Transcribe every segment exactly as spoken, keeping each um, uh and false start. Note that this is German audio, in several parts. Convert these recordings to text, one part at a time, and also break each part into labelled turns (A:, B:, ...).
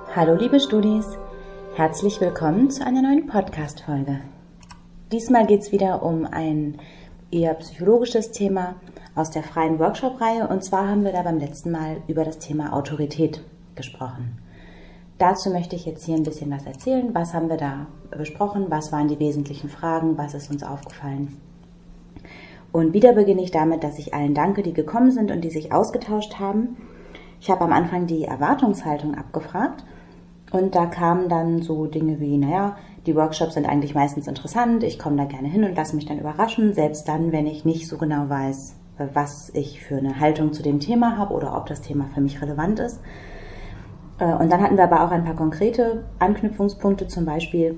A: Hallo liebe Studis, herzlich willkommen zu einer neuen Podcast-Folge. Diesmal geht es wieder um ein eher psychologisches Thema aus der freien Workshop-Reihe, und zwar haben wir da beim letzten Mal über das Thema Autorität gesprochen. Dazu möchte ich jetzt hier ein bisschen was erzählen. Was haben wir da besprochen? Was waren die wesentlichen Fragen? Was ist uns aufgefallen? Und wieder beginne ich damit, dass ich allen danke, die gekommen sind und die sich ausgetauscht haben. Ich habe am Anfang die Erwartungshaltung abgefragt und da kamen dann so Dinge wie, naja, die Workshops sind eigentlich meistens interessant, ich komme da gerne hin und lasse mich dann überraschen, selbst dann, wenn ich nicht so genau weiß, was ich für eine Haltung zu dem Thema habe oder ob das Thema für mich relevant ist. Und dann hatten wir aber auch ein paar konkrete Anknüpfungspunkte, zum Beispiel,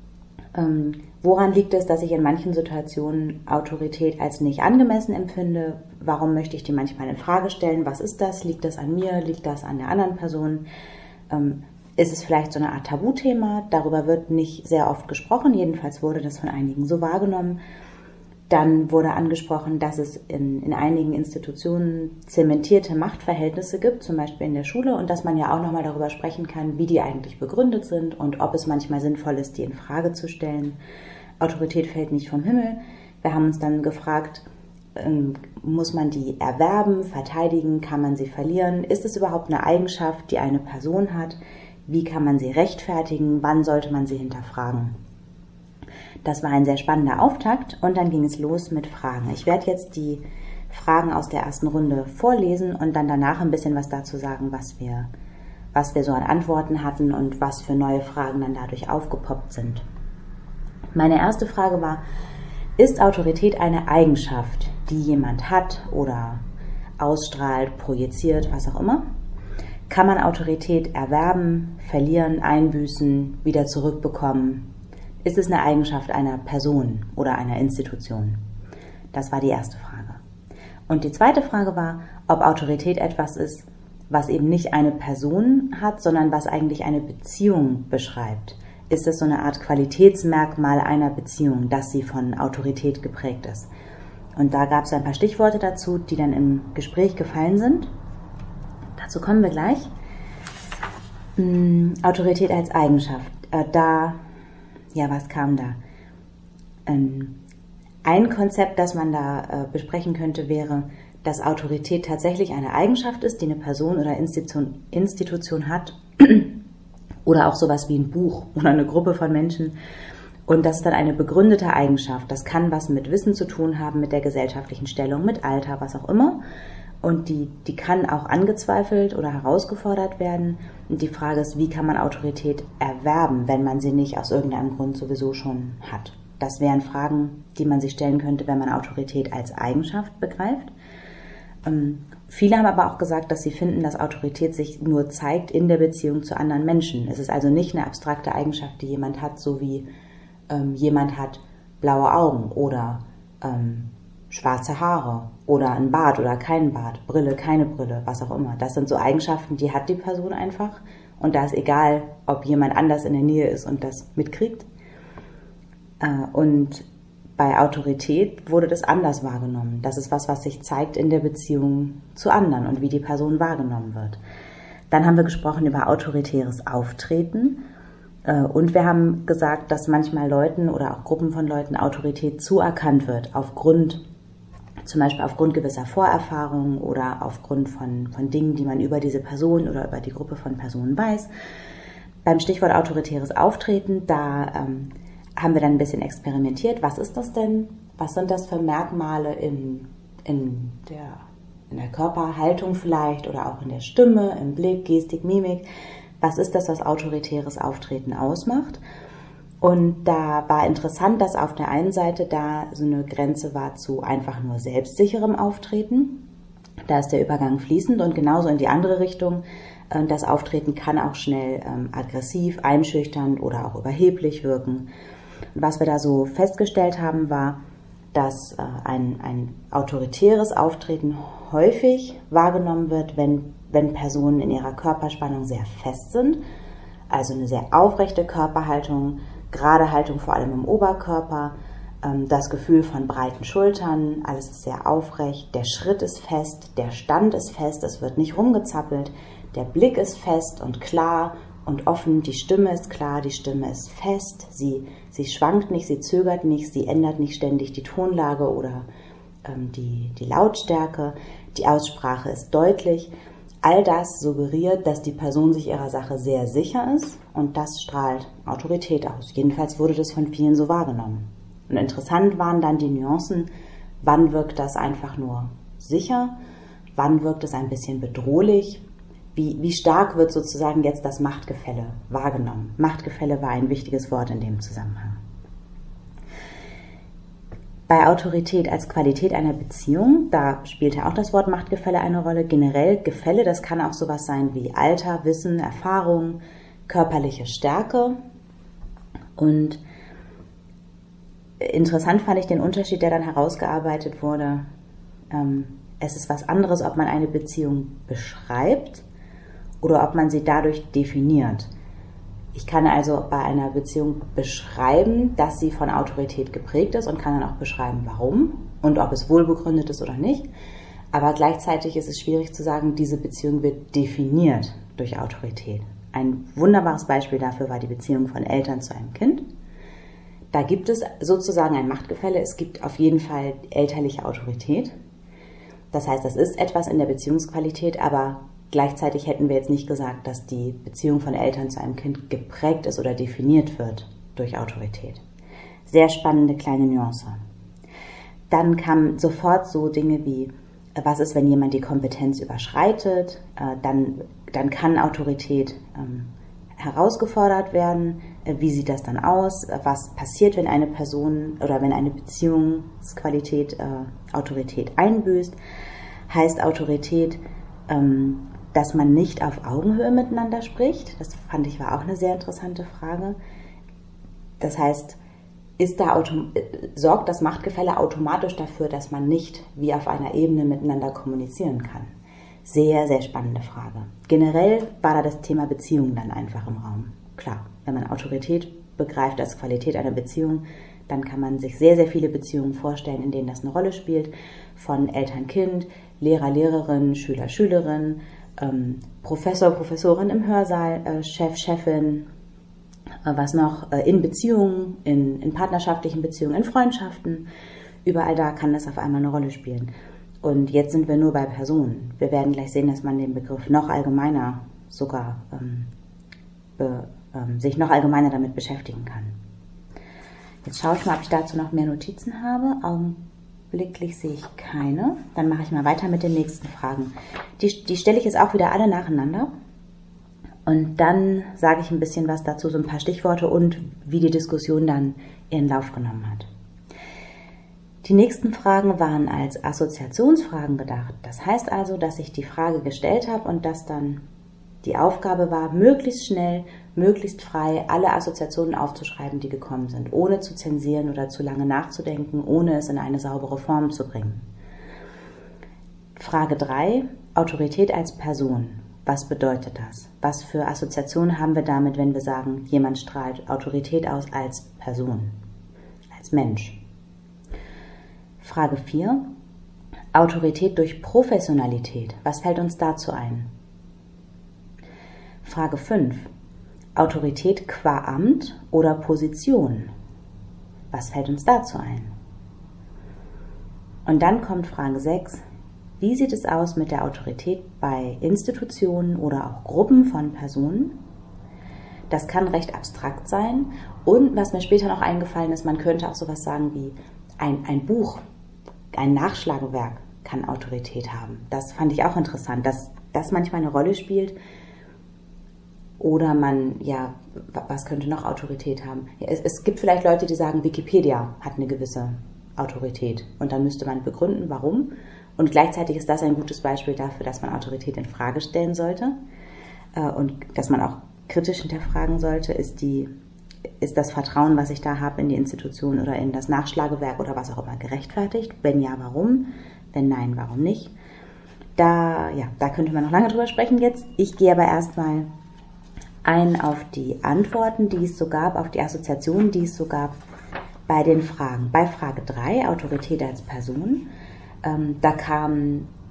A: ähm, woran liegt es, dass ich in manchen Situationen Autorität als nicht angemessen empfinde? Warum möchte ich die manchmal in Frage stellen? Was ist das? Liegt das an mir? Liegt das an der anderen Person? Ähm, ist es vielleicht so eine Art Tabuthema? Darüber wird nicht sehr oft gesprochen, jedenfalls wurde das von einigen so wahrgenommen. Dann wurde angesprochen, dass es in, in einigen Institutionen zementierte Machtverhältnisse gibt, zum Beispiel in der Schule, und dass man ja auch nochmal darüber sprechen kann, wie die eigentlich begründet sind und ob es manchmal sinnvoll ist, die in Frage zu stellen. Autorität fällt nicht vom Himmel. Wir haben uns dann gefragt, ähm, muss man die erwerben, verteidigen, kann man sie verlieren? Ist es überhaupt eine Eigenschaft, die eine Person hat? Wie kann man sie rechtfertigen? Wann sollte man sie hinterfragen? Das war ein sehr spannender Auftakt und dann ging es los mit Fragen. Ich werde jetzt die Fragen aus der ersten Runde vorlesen und dann danach ein bisschen was dazu sagen, was wir, was wir so an Antworten hatten und was für neue Fragen dann dadurch aufgepoppt sind. Meine erste Frage war, ist Autorität eine Eigenschaft, die jemand hat oder ausstrahlt, projiziert, was auch immer? Kann man Autorität erwerben, verlieren, einbüßen, wieder zurückbekommen? Ist es eine Eigenschaft einer Person oder einer Institution? Das war die erste Frage. Und die zweite Frage war, ob Autorität etwas ist, was eben nicht eine Person hat, sondern was eigentlich eine Beziehung beschreibt. Ist es so eine Art Qualitätsmerkmal einer Beziehung, dass sie von Autorität geprägt ist? Und da gab es ein paar Stichworte dazu, die dann im Gespräch gefallen sind. Dazu kommen wir gleich. Hm, Autorität als Eigenschaft. Äh, da Ja, was kam da? Ähm, ein Konzept, das man da äh, besprechen könnte, wäre, dass Autorität tatsächlich eine Eigenschaft ist, die eine Person oder Institution, Institution hat. Oder auch sowas wie ein Buch oder eine Gruppe von Menschen. Und das ist dann eine begründete Eigenschaft. Das kann was mit Wissen zu tun haben, mit der gesellschaftlichen Stellung, mit Alter, was auch immer. Und die, die kann auch angezweifelt oder herausgefordert werden. Und die Frage ist, wie kann man Autorität erwerben, wenn man sie nicht aus irgendeinem Grund sowieso schon hat? Das wären Fragen, die man sich stellen könnte, wenn man Autorität als Eigenschaft begreift. Ähm, viele haben aber auch gesagt, dass sie finden, dass Autorität sich nur zeigt in der Beziehung zu anderen Menschen. Es ist also nicht eine abstrakte Eigenschaft, die jemand hat, so wie ähm, jemand hat blaue Augen oder ähm, schwarze Haare oder ein Bart oder kein Bart, Brille, keine Brille, was auch immer. Das sind so Eigenschaften, die hat die Person einfach und da ist egal, ob jemand anders in der Nähe ist und das mitkriegt. Und bei Autorität wurde das anders wahrgenommen. Das ist was, was sich zeigt in der Beziehung zu anderen und wie die Person wahrgenommen wird. Dann haben wir gesprochen über autoritäres Auftreten und wir haben gesagt, dass manchmal Leuten oder auch Gruppen von Leuten Autorität zuerkannt wird aufgrund zum Beispiel aufgrund gewisser Vorerfahrungen oder aufgrund von, von Dingen, die man über diese Person oder über die Gruppe von Personen weiß. Beim Stichwort autoritäres Auftreten, da ähm, haben wir dann ein bisschen experimentiert. Was ist das denn? Was sind das für Merkmale in, in, der, in der Körperhaltung vielleicht oder auch in der Stimme, im Blick, Gestik, Mimik? Was ist das, was autoritäres Auftreten ausmacht? Und da war interessant, dass auf der einen Seite da so eine Grenze war zu einfach nur selbstsicherem Auftreten. Da ist der Übergang fließend und genauso in die andere Richtung. Das Auftreten kann auch schnell ähm, aggressiv, einschüchternd oder auch überheblich wirken. Und was wir da so festgestellt haben, war, dass äh, ein, ein autoritäres Auftreten häufig wahrgenommen wird, wenn, wenn Personen in ihrer Körperspannung sehr fest sind. Also eine sehr aufrechte Körperhaltung, gerade Haltung vor allem im Oberkörper, das Gefühl von breiten Schultern, alles ist sehr aufrecht, der Schritt ist fest, der Stand ist fest, es wird nicht rumgezappelt, der Blick ist fest und klar und offen, die Stimme ist klar, die Stimme ist fest, sie, sie schwankt nicht, sie zögert nicht, sie ändert nicht ständig die Tonlage oder ähm, die, die Lautstärke, die Aussprache ist deutlich. All das suggeriert, dass die Person sich ihrer Sache sehr sicher ist und das strahlt Autorität aus. Jedenfalls wurde das von vielen so wahrgenommen. Und interessant waren dann die Nuancen, wann wirkt das einfach nur sicher, wann wirkt es ein bisschen bedrohlich, wie, wie stark wird sozusagen jetzt das Machtgefälle wahrgenommen. Machtgefälle war ein wichtiges Wort in dem Zusammenhang. Bei Autorität als Qualität einer Beziehung, da spielte auch das Wort Machtgefälle eine Rolle. Generell Gefälle, das kann auch sowas sein wie Alter, Wissen, Erfahrung, körperliche Stärke. Und interessant fand ich den Unterschied, der dann herausgearbeitet wurde. Ähm, es ist was anderes, ob man eine Beziehung beschreibt oder ob man sie dadurch definiert. Ich kann also bei einer Beziehung beschreiben, dass sie von Autorität geprägt ist und kann dann auch beschreiben, warum und ob es wohlbegründet ist oder nicht. Aber gleichzeitig ist es schwierig zu sagen, diese Beziehung wird definiert durch Autorität. Ein wunderbares Beispiel dafür war die Beziehung von Eltern zu einem Kind. Da gibt es sozusagen ein Machtgefälle. Es gibt auf jeden Fall elterliche Autorität. Das heißt, das ist etwas in der Beziehungsqualität, aber gleichzeitig hätten wir jetzt nicht gesagt, dass die Beziehung von Eltern zu einem Kind geprägt ist oder definiert wird durch Autorität. Sehr spannende kleine Nuance. Dann kamen sofort so Dinge wie, was ist, wenn jemand die Kompetenz überschreitet? Dann, dann kann Autorität ähm, herausgefordert werden. Wie sieht das dann aus? Was passiert, wenn eine Person oder wenn eine Beziehungsqualität äh, Autorität einbüßt? Heißt Autorität, ähm, dass man nicht auf Augenhöhe miteinander spricht? Das fand ich war auch eine sehr interessante Frage. Das heißt, ist da autom- sorgt das Machtgefälle automatisch dafür, dass man nicht wie auf einer Ebene miteinander kommunizieren kann? Sehr, sehr spannende Frage. Generell war da das Thema Beziehung dann einfach im Raum. Klar, wenn man Autorität begreift als Qualität einer Beziehung, dann kann man sich sehr, sehr viele Beziehungen vorstellen, in denen das eine Rolle spielt. Von Eltern-Kind, Lehrer-Lehrerin, Schüler-Schülerin, ähm, Professor, Professorin im Hörsaal, äh, Chef, Chefin, äh, was noch, äh, in Beziehungen, in, in partnerschaftlichen Beziehungen, in Freundschaften. Überall da kann das auf einmal eine Rolle spielen. Und jetzt sind wir nur bei Personen. Wir werden gleich sehen, dass man den Begriff noch allgemeiner sogar ähm, be, ähm, sich noch allgemeiner damit beschäftigen kann. Jetzt schaue ich mal, ob ich dazu noch mehr Notizen habe. Augenblicklich sehe ich keine. Dann mache ich mal weiter mit den nächsten Fragen. Die, die stelle ich jetzt auch wieder alle nacheinander. Und dann sage ich ein bisschen was dazu, so ein paar Stichworte und wie die Diskussion dann ihren Lauf genommen hat. Die nächsten Fragen waren als Assoziationsfragen gedacht. Das heißt also, dass ich die Frage gestellt habe und dass dann die Aufgabe war, möglichst schnell, möglichst frei alle Assoziationen aufzuschreiben, die gekommen sind, ohne zu zensieren oder zu lange nachzudenken, ohne es in eine saubere Form zu bringen. Frage drei, Autorität als Person. Was bedeutet das? Was für Assoziationen haben wir damit, wenn wir sagen, jemand strahlt Autorität aus als Person, als Mensch? Frage vier. Autorität durch Professionalität. Was fällt uns dazu ein? Frage fünf. Autorität qua Amt oder Position. Was fällt uns dazu ein? Und dann kommt Frage sechs. Wie sieht es aus mit der Autorität bei Institutionen oder auch Gruppen von Personen? Das kann recht abstrakt sein. Und was mir später noch eingefallen ist, man könnte auch sowas sagen wie ein, ein Buch, ein Nachschlagewerk kann Autorität haben. Das fand ich auch interessant, dass das manchmal eine Rolle spielt. Oder man, ja, was könnte noch Autorität haben? Ja, es, es gibt vielleicht Leute, die sagen, Wikipedia hat eine gewisse Autorität. Und dann müsste man begründen, warum. Und gleichzeitig ist das ein gutes Beispiel dafür, dass man Autorität in Frage stellen sollte. Und dass man auch kritisch hinterfragen sollte, ist die Ist das Vertrauen, was ich da habe in die Institution oder in das Nachschlagewerk oder was auch immer, gerechtfertigt? Wenn ja, warum? Wenn nein, warum nicht? Da, ja, da könnte man noch lange drüber sprechen jetzt. Ich gehe aber erstmal ein auf die Antworten, die es so gab, auf die Assoziationen, die es so gab bei den Fragen. Bei Frage drei, Autorität als Person, ähm, da kamen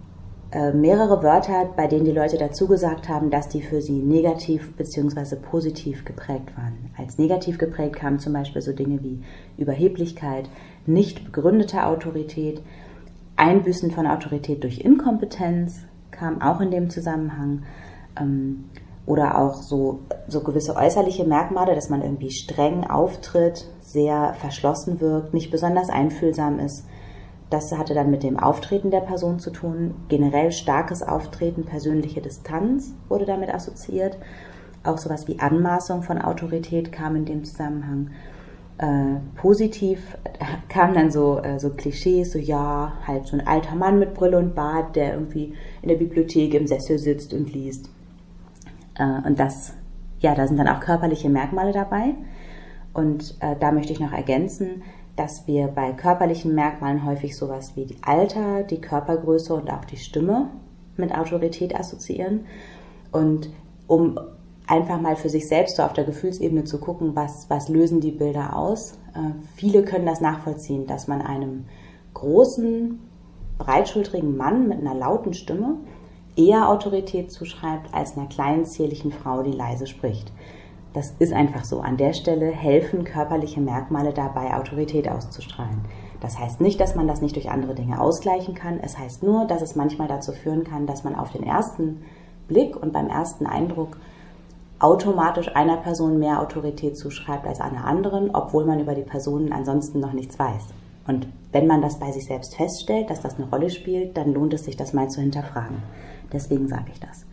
A: äh, mehrere Wörter, bei denen die Leute dazu gesagt haben, dass die für sie negativ bzw. positiv geprägt waren. Als negativ geprägt kamen zum Beispiel so Dinge wie Überheblichkeit, nicht begründete Autorität, Einbüßen von Autorität durch Inkompetenz kam auch in dem Zusammenhang, ähm, oder auch so, so gewisse äußerliche Merkmale, dass man irgendwie streng auftritt, sehr verschlossen wirkt, nicht besonders einfühlsam ist. Das hatte dann mit dem Auftreten der Person zu tun. Generell starkes Auftreten, persönliche Distanz wurde damit assoziiert. Auch sowas wie Anmaßung von Autorität kam in dem Zusammenhang. Äh, positiv kamen dann so, äh, so Klischees, so ja, halt so ein alter Mann mit Brille und Bart, der irgendwie in der Bibliothek im Sessel sitzt und liest. Äh, und das, ja, da sind dann auch körperliche Merkmale dabei. Und äh, da möchte ich noch ergänzen, dass wir bei körperlichen Merkmalen häufig sowas wie die Alter, die Körpergröße und auch die Stimme mit Autorität assoziieren. Und um einfach mal für sich selbst so auf der Gefühlsebene zu gucken, was, was lösen die Bilder aus. Äh, viele können das nachvollziehen, dass man einem großen, breitschultrigen Mann mit einer lauten Stimme eher Autorität zuschreibt als einer kleinen, zierlichen Frau, die leise spricht. Das ist einfach so. An der Stelle helfen körperliche Merkmale dabei, Autorität auszustrahlen. Das heißt nicht, dass man das nicht durch andere Dinge ausgleichen kann. Es heißt nur, dass es manchmal dazu führen kann, dass man auf den ersten Blick und beim ersten Eindruck automatisch einer Person mehr Autorität zuschreibt als einer anderen, obwohl man über die Personen ansonsten noch nichts weiß. Und wenn man das bei sich selbst feststellt, dass das eine Rolle spielt, dann lohnt es sich, das mal zu hinterfragen. Deswegen sage ich das.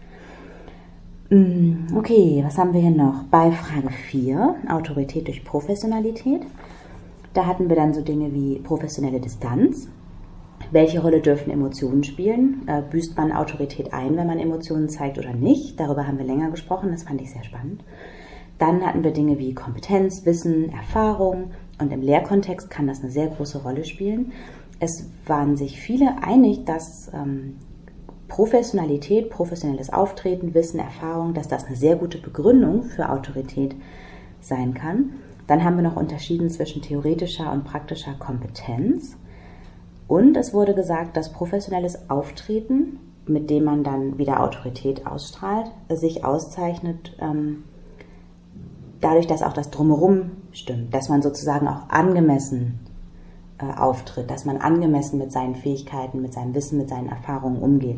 A: Okay, was haben wir hier noch? Bei Frage vier, Autorität durch Professionalität. Da hatten wir dann so Dinge wie professionelle Distanz. Welche Rolle dürfen Emotionen spielen? Äh, büßt man Autorität ein, wenn man Emotionen zeigt oder nicht? Darüber haben wir länger gesprochen, das fand ich sehr spannend. Dann hatten wir Dinge wie Kompetenz, Wissen, Erfahrung und im Lehrkontext kann das eine sehr große Rolle spielen. Es waren sich viele einig, dass ähm, Professionalität, professionelles Auftreten, Wissen, Erfahrung, dass das eine sehr gute Begründung für Autorität sein kann. Dann haben wir noch unterschieden zwischen theoretischer und praktischer Kompetenz. Und es wurde gesagt, dass professionelles Auftreten, mit dem man dann wieder Autorität ausstrahlt, sich auszeichnet, ähm, dadurch, dass auch das Drumherum stimmt, dass man sozusagen auch angemessen äh, auftritt, dass man angemessen mit seinen Fähigkeiten, mit seinem Wissen, mit seinen Erfahrungen umgeht.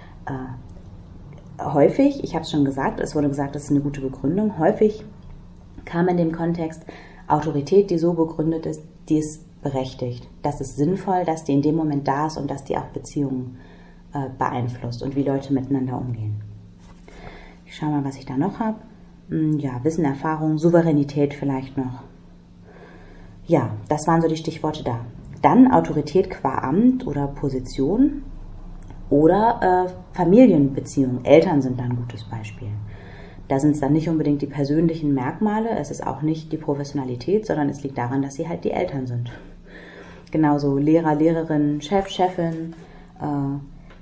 A: Äh, häufig, ich habe es schon gesagt, es wurde gesagt, das ist eine gute Begründung, häufig kam in dem Kontext Autorität, die so begründet ist, die ist berechtigt. Das ist sinnvoll, dass die in dem Moment da ist und dass die auch Beziehungen äh, beeinflusst und wie Leute miteinander umgehen. Ich schaue mal, was ich da noch habe. Ja, Wissen, Erfahrung, Souveränität vielleicht noch. Ja, das waren so die Stichworte da. Dann Autorität qua Amt oder Position oder äh, Familienbeziehungen. Eltern sind da ein gutes Beispiel. Da sind es dann nicht unbedingt die persönlichen Merkmale, es ist auch nicht die Professionalität, sondern es liegt daran, dass sie halt die Eltern sind. Genauso Lehrer, Lehrerin, Chef, Chefin. Äh,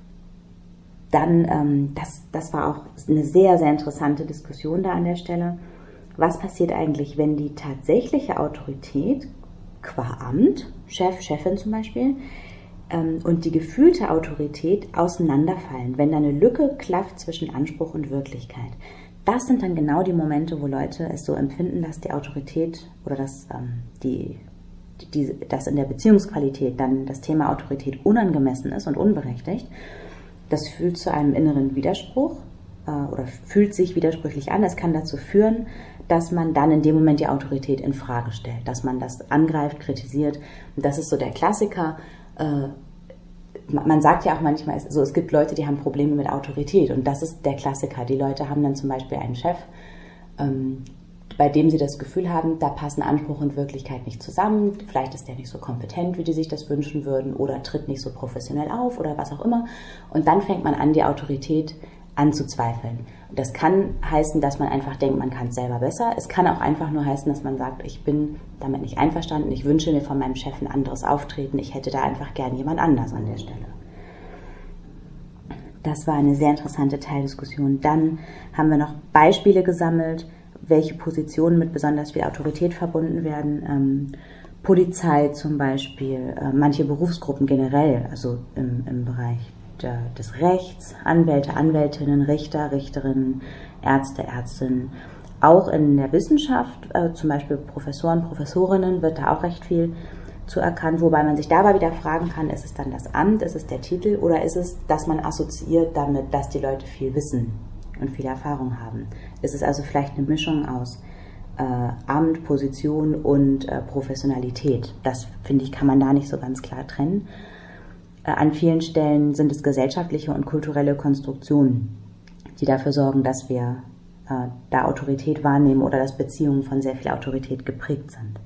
A: dann, ähm, das, das war auch eine sehr, sehr interessante Diskussion da an der Stelle. Was passiert eigentlich, wenn die tatsächliche Autorität qua Amt, Chef, Chefin zum Beispiel, ähm, und die gefühlte Autorität auseinanderfallen, wenn da eine Lücke klafft zwischen Anspruch und Wirklichkeit? Das sind dann genau die Momente, wo Leute es so empfinden, dass die Autorität oder dass, ähm, die, die, dass in der Beziehungsqualität dann das Thema Autorität unangemessen ist und unberechtigt. Das führt zu einem inneren Widerspruch äh, oder fühlt sich widersprüchlich an. Es kann dazu führen, dass man dann in dem Moment die Autorität in Frage stellt, dass man das angreift, kritisiert. Und das ist so der Klassiker. Äh, Man sagt ja auch manchmal, so, es gibt Leute, die haben Probleme mit Autorität und das ist der Klassiker. Die Leute haben dann zum Beispiel einen Chef, ähm, bei dem sie das Gefühl haben, da passen Anspruch und Wirklichkeit nicht zusammen. Vielleicht ist der nicht so kompetent, wie die sich das wünschen würden oder tritt nicht so professionell auf oder was auch immer. Und dann fängt man an, die Autorität anzuzweifeln. Und das kann heißen, dass man einfach denkt, man kann es selber besser. Es kann auch einfach nur heißen, dass man sagt, ich bin damit nicht einverstanden, ich wünsche mir von meinem Chef ein anderes Auftreten, ich hätte da einfach gern jemand anders an der Stelle. Das war eine sehr interessante Teildiskussion. Dann haben wir noch Beispiele gesammelt, welche Positionen mit besonders viel Autorität verbunden werden. Ähm, Polizei zum Beispiel, äh, manche Berufsgruppen generell, also im, im Bereich der, des Rechts, Anwälte, Anwältinnen, Richter, Richterinnen, Ärzte, Ärztinnen. Auch in der Wissenschaft, äh, zum Beispiel Professoren, Professorinnen, wird da auch recht viel zu erkannt, wobei man sich dabei wieder fragen kann, ist es dann das Amt, ist es der Titel oder ist es, dass man assoziiert damit, dass die Leute viel wissen und viel Erfahrung haben. Ist es also vielleicht eine Mischung aus äh, Amt, Position und äh, Professionalität. Das, finde ich, kann man da nicht so ganz klar trennen. Äh, an vielen Stellen sind es gesellschaftliche und kulturelle Konstruktionen, die dafür sorgen, dass wir äh, da Autorität wahrnehmen oder dass Beziehungen von sehr viel Autorität geprägt sind.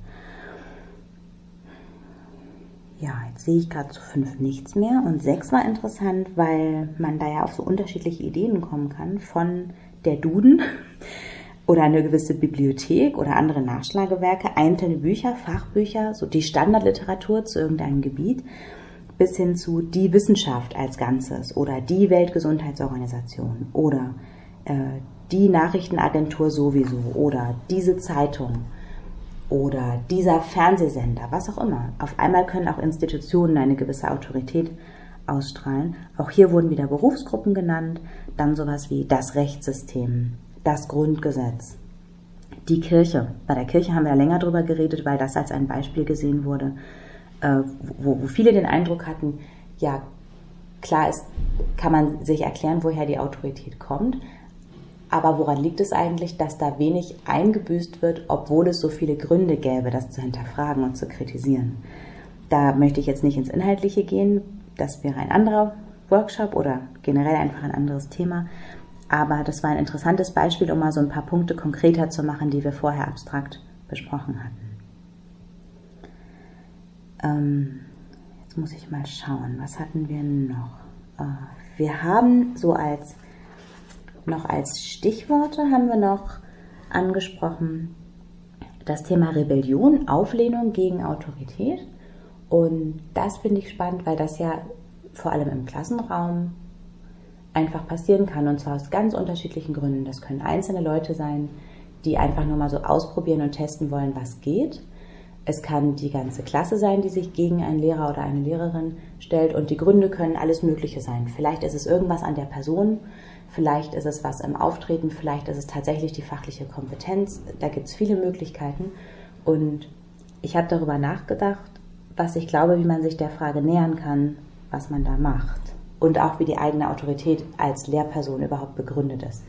A: Ja, jetzt sehe ich gerade zu fünf nichts mehr und sechs war interessant, weil man da ja auf so unterschiedliche Ideen kommen kann, von der Duden oder eine gewisse Bibliothek oder andere Nachschlagewerke, einzelne Bücher, Fachbücher, so die Standardliteratur zu irgendeinem Gebiet, bis hin zu die Wissenschaft als Ganzes oder die Weltgesundheitsorganisation oder äh, die Nachrichtenagentur sowieso oder diese Zeitung oder dieser Fernsehsender, was auch immer. Auf einmal können auch Institutionen eine gewisse Autorität ausstrahlen. Auch hier wurden wieder Berufsgruppen genannt, dann sowas wie das Rechtssystem, das Grundgesetz, die Kirche. Bei der Kirche haben wir ja länger drüber geredet, weil das als ein Beispiel gesehen wurde, wo, wo viele den Eindruck hatten, ja, klar ist, kann man sich erklären, woher die Autorität kommt, aber woran liegt es eigentlich, dass da wenig eingebüßt wird, obwohl es so viele Gründe gäbe, das zu hinterfragen und zu kritisieren? Da möchte ich jetzt nicht ins Inhaltliche gehen, das wäre ein anderer Workshop oder generell einfach ein anderes Thema, aber das war ein interessantes Beispiel, um mal so ein paar Punkte konkreter zu machen, die wir vorher abstrakt besprochen hatten. Ähm, jetzt muss ich mal schauen, was hatten wir noch? Äh, wir haben so als Noch als Stichworte haben wir noch angesprochen das Thema Rebellion, Auflehnung gegen Autorität. Und das finde ich spannend, weil das ja vor allem im Klassenraum einfach passieren kann. Und zwar aus ganz unterschiedlichen Gründen. Das können einzelne Leute sein, die einfach nur mal so ausprobieren und testen wollen, was geht. Es kann die ganze Klasse sein, die sich gegen einen Lehrer oder eine Lehrerin stellt. Und die Gründe können alles Mögliche sein. Vielleicht ist es irgendwas an der Person, vielleicht ist es was im Auftreten, vielleicht ist es tatsächlich die fachliche Kompetenz. Da gibt es viele Möglichkeiten. Und ich habe darüber nachgedacht, was ich glaube, wie man sich der Frage nähern kann, was man da macht. Und auch wie die eigene Autorität als Lehrperson überhaupt begründet ist.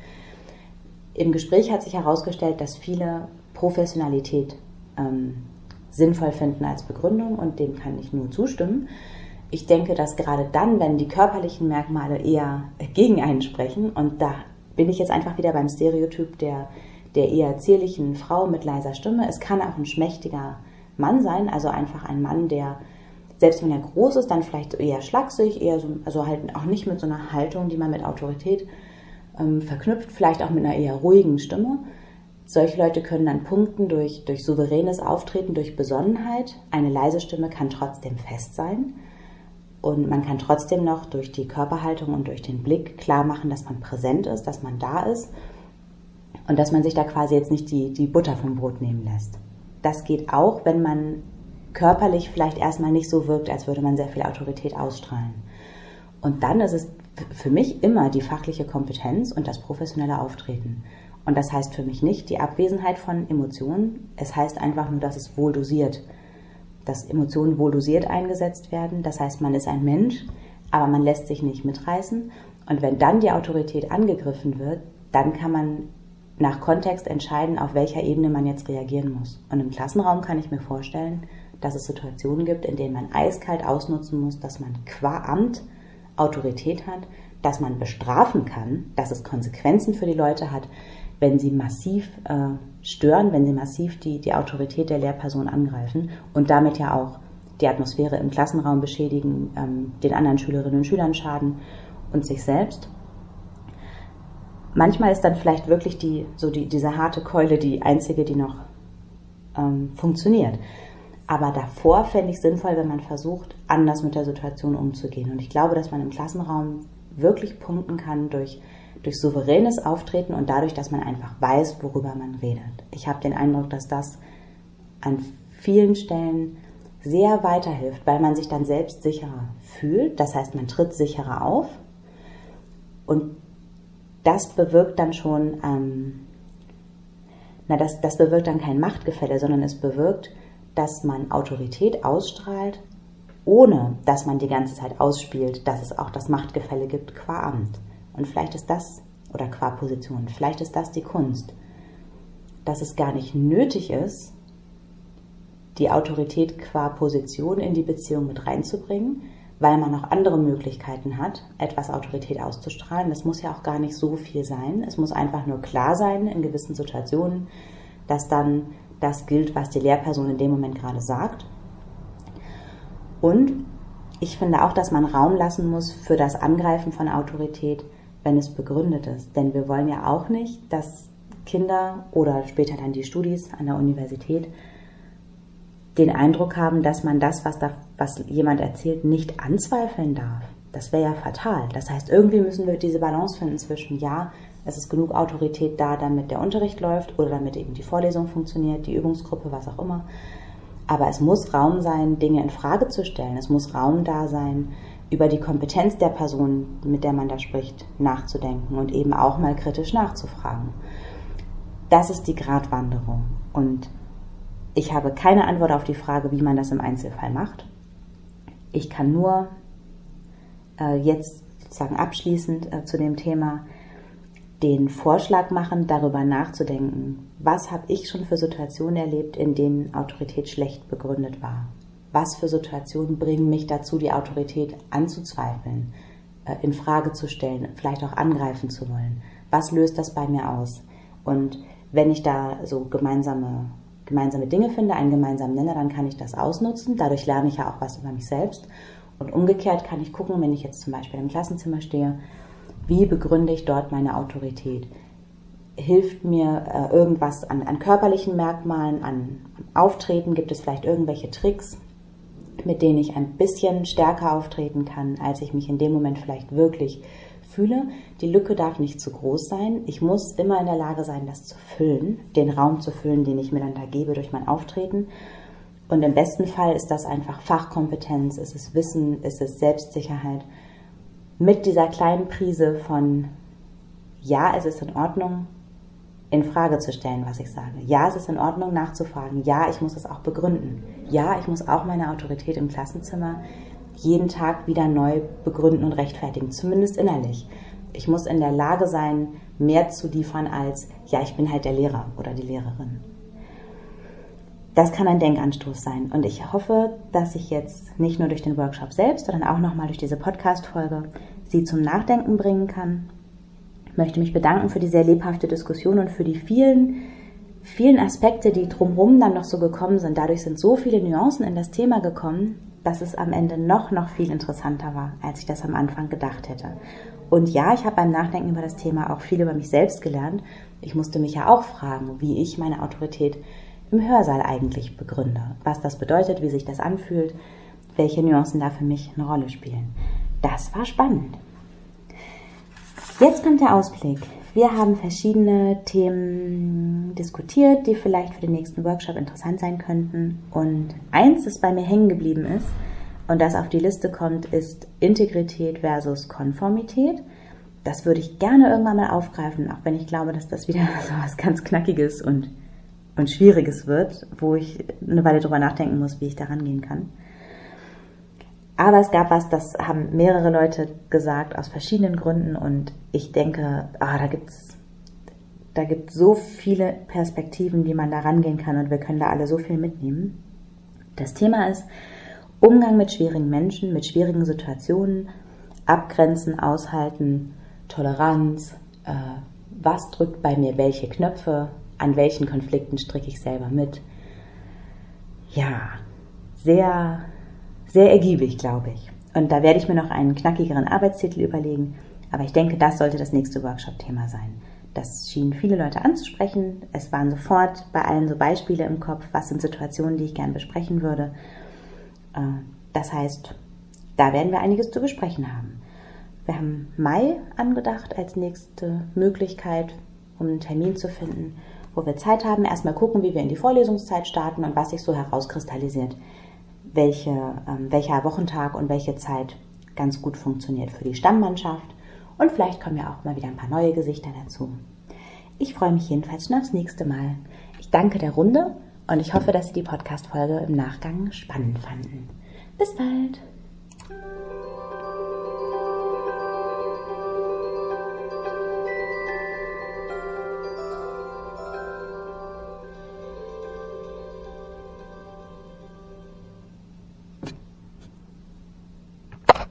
A: Im Gespräch hat sich herausgestellt, dass viele Professionalität ähm, sinnvoll finden als Begründung und dem kann ich nur zustimmen. Ich denke, dass gerade dann, wenn die körperlichen Merkmale eher gegen einen sprechen, und da bin ich jetzt einfach wieder beim Stereotyp der, der eher zierlichen Frau mit leiser Stimme. Es kann auch ein schmächtiger Mann sein, also einfach ein Mann, der, selbst wenn er groß ist, dann vielleicht eher schlaksig, eher so, also halt auch nicht mit so einer Haltung, die man mit Autorität ähm, verknüpft, vielleicht auch mit einer eher ruhigen Stimme. Solche Leute können dann punkten durch, durch souveränes Auftreten, durch Besonnenheit. Eine leise Stimme kann trotzdem fest sein. Und man kann trotzdem noch durch die Körperhaltung und durch den Blick klar machen, dass man präsent ist, dass man da ist und dass man sich da quasi jetzt nicht die, die Butter vom Brot nehmen lässt. Das geht auch, wenn man körperlich vielleicht erstmal nicht so wirkt, als würde man sehr viel Autorität ausstrahlen. Und dann ist es für mich immer die fachliche Kompetenz und das professionelle Auftreten. Und das heißt für mich nicht die Abwesenheit von Emotionen. Es heißt einfach nur, dass es wohl dosiert, dass Emotionen wohl dosiert eingesetzt werden. Das heißt, man ist ein Mensch, aber man lässt sich nicht mitreißen. Und wenn dann die Autorität angegriffen wird, dann kann man nach Kontext entscheiden, auf welcher Ebene man jetzt reagieren muss. Und im Klassenraum kann ich mir vorstellen, dass es Situationen gibt, in denen man eiskalt ausnutzen muss, dass man qua Amt Autorität hat, dass man bestrafen kann, dass es Konsequenzen für die Leute hat, wenn sie massiv äh, stören, wenn sie massiv die, die Autorität der Lehrperson angreifen und damit ja auch die Atmosphäre im Klassenraum beschädigen, ähm, den anderen Schülerinnen und Schülern schaden und sich selbst. Manchmal ist dann vielleicht wirklich die, so die, diese harte Keule die einzige, die noch ähm, funktioniert. Aber davor fände ich es sinnvoll, wenn man versucht, anders mit der Situation umzugehen. Und ich glaube, dass man im Klassenraum wirklich punkten kann durch durch souveränes Auftreten und dadurch, dass man einfach weiß, worüber man redet. Ich habe den Eindruck, dass das an vielen Stellen sehr weiterhilft, weil man sich dann selbst sicherer fühlt. Das heißt, man tritt sicherer auf. Und das bewirkt dann schon, ähm, na, das, das bewirkt dann kein Machtgefälle, sondern es bewirkt, dass man Autorität ausstrahlt, ohne dass man die ganze Zeit ausspielt, dass es auch das Machtgefälle gibt qua Amt. Und vielleicht ist das, oder qua Position, vielleicht ist das die Kunst, dass es gar nicht nötig ist, die Autorität qua Position in die Beziehung mit reinzubringen, weil man noch andere Möglichkeiten hat, etwas Autorität auszustrahlen. Das muss ja auch gar nicht so viel sein. Es muss einfach nur klar sein in gewissen Situationen, dass dann das gilt, was die Lehrperson in dem Moment gerade sagt. Und ich finde auch, dass man Raum lassen muss für das Angreifen von Autorität, wenn es begründet ist. Denn wir wollen ja auch nicht, dass Kinder oder später dann die Studis an der Universität den Eindruck haben, dass man das, was, da, was jemand erzählt, nicht anzweifeln darf. Das wäre ja fatal. Das heißt, irgendwie müssen wir diese Balance finden zwischen, ja, es ist genug Autorität da, damit der Unterricht läuft oder damit eben die Vorlesung funktioniert, die Übungsgruppe, was auch immer. Aber es muss Raum sein, Dinge in Frage zu stellen. Es muss Raum da sein, über die Kompetenz der Person, mit der man da spricht, nachzudenken und eben auch mal kritisch nachzufragen. Das ist die Gratwanderung. Und ich habe keine Antwort auf die Frage, wie man das im Einzelfall macht. Ich kann nur äh, jetzt sozusagen abschließend äh, zu dem Thema den Vorschlag machen, darüber nachzudenken, was habe ich schon für Situationen erlebt, in denen Autorität schlecht begründet war. Was für Situationen bringen mich dazu, die Autorität anzuzweifeln, äh, in Frage zu stellen, vielleicht auch angreifen zu wollen. Was löst das bei mir aus? Und wenn ich da so gemeinsame gemeinsame Dinge finde, einen gemeinsamen Nenner, dann kann ich das ausnutzen. Dadurch lerne ich ja auch was über mich selbst. Und umgekehrt kann ich gucken, wenn ich jetzt zum Beispiel im Klassenzimmer stehe, wie begründe ich dort meine Autorität? Hilft mir äh, irgendwas an, an körperlichen Merkmalen, an Auftreten? Gibt es vielleicht irgendwelche Tricks, mit denen ich ein bisschen stärker auftreten kann, als ich mich in dem Moment vielleicht wirklich fühle? Die Lücke darf nicht zu groß sein. Ich muss immer in der Lage sein, das zu füllen, den Raum zu füllen, den ich mir dann da gebe durch mein Auftreten. Und im besten Fall ist das einfach Fachkompetenz, ist es Wissen, ist es Selbstsicherheit. Mit dieser kleinen Prise von, ja, es ist in Ordnung, in Frage zu stellen, was ich sage. Ja, es ist in Ordnung, nachzufragen. Ja, ich muss es auch begründen. Ja, ich muss auch meine Autorität im Klassenzimmer jeden Tag wieder neu begründen und rechtfertigen, zumindest innerlich. Ich muss in der Lage sein, mehr zu liefern als, ja, ich bin halt der Lehrer oder die Lehrerin. Das kann ein Denkanstoß sein. Und ich hoffe, dass ich jetzt nicht nur durch den Workshop selbst, sondern auch nochmal durch diese Podcast-Folge Sie zum Nachdenken bringen kann. Ich möchte mich bedanken für die sehr lebhafte Diskussion und für die vielen, vielen Aspekte, die drumherum dann noch so gekommen sind. Dadurch sind so viele Nuancen in das Thema gekommen, dass es am Ende noch, noch viel interessanter war, als ich das am Anfang gedacht hätte. Und ja, ich habe beim Nachdenken über das Thema auch viel über mich selbst gelernt. Ich musste mich ja auch fragen, wie ich meine Autorität im Hörsaal eigentlich begründe. Was das bedeutet, wie sich das anfühlt, welche Nuancen da für mich eine Rolle spielen. Das war spannend. Jetzt kommt der Ausblick. Wir haben verschiedene Themen diskutiert, die vielleicht für den nächsten Workshop interessant sein könnten. Und eins, das bei mir hängen geblieben ist und das auf die Liste kommt, ist Integrität versus Konformität. Das würde ich gerne irgendwann mal aufgreifen, auch wenn ich glaube, dass das wieder so was ganz Knackiges und, und Schwieriges wird, wo ich eine Weile drüber nachdenken muss, wie ich da rangehen kann. Aber es gab was, das haben mehrere Leute gesagt, aus verschiedenen Gründen. Und ich denke, ah, da gibt's, da gibt's so viele Perspektiven, die man da rangehen kann. Und wir können da alle so viel mitnehmen. Das Thema ist Umgang mit schwierigen Menschen, mit schwierigen Situationen, Abgrenzen, Aushalten, Toleranz. Äh, was drückt bei mir welche Knöpfe? An welchen Konflikten stricke ich selber mit? Ja, sehr... Sehr ergiebig, glaube ich. Und da werde ich mir noch einen knackigeren Arbeitstitel überlegen. Aber ich denke, das sollte das nächste Workshop-Thema sein. Das schienen viele Leute anzusprechen. Es waren sofort bei allen so Beispiele im Kopf, was sind Situationen, die ich gern besprechen würde. Das heißt, da werden wir einiges zu besprechen haben. Wir haben Mai angedacht als nächste Möglichkeit, um einen Termin zu finden, wo wir Zeit haben. Erstmal gucken, wie wir in die Vorlesungszeit starten und was sich so herauskristallisiert. welche, ähm, welcher Wochentag und welche Zeit ganz gut funktioniert für die Stammmannschaft. Und vielleicht kommen ja auch mal wieder ein paar neue Gesichter dazu. Ich freue mich jedenfalls schon aufs nächste Mal. Ich danke der Runde und ich hoffe, dass Sie die Podcast-Folge im Nachgang spannend fanden. Bis bald!